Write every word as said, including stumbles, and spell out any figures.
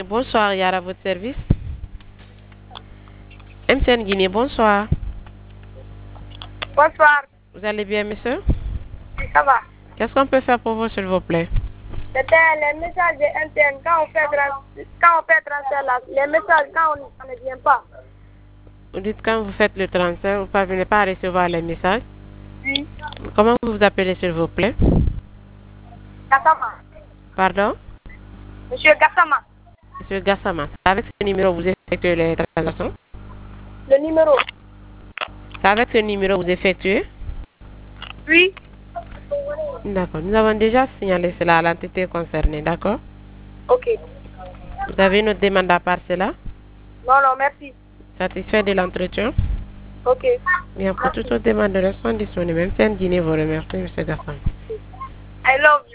Bonsoir, Yara, à votre service. M C N Guinée, bonsoir. Bonsoir. Vous allez bien, monsieur? Oui, ça va. Qu'est-ce qu'on peut faire pour vous, s'il vous plaît? C'était les messages de M T N. Quand on fait, quand on fait transfert, là, les messages, quand on ne vient pas. Vous dites quand vous faites le transfert, vous ne parvenez pas à recevoir les messages? Oui. Comment vous vous appelez, s'il vous plaît? Gassama. Pardon? Monsieur Gassama. Monsieur Gassama. Avec ce numéro, vous effectuez les transactions? Le numéro? C'est avec ce numéro que vous effectuez? Oui. D'accord. Nous avons déjà signalé cela à l'entité concernée, d'accord? Ok. Vous avez une autre demande à part cela? Non, non, merci. Satisfait de l'entretien? Ok. Bien, pour toute autre demande de réponse disponible, M C N Guinée vous remercie, monsieur Gassama. I love you.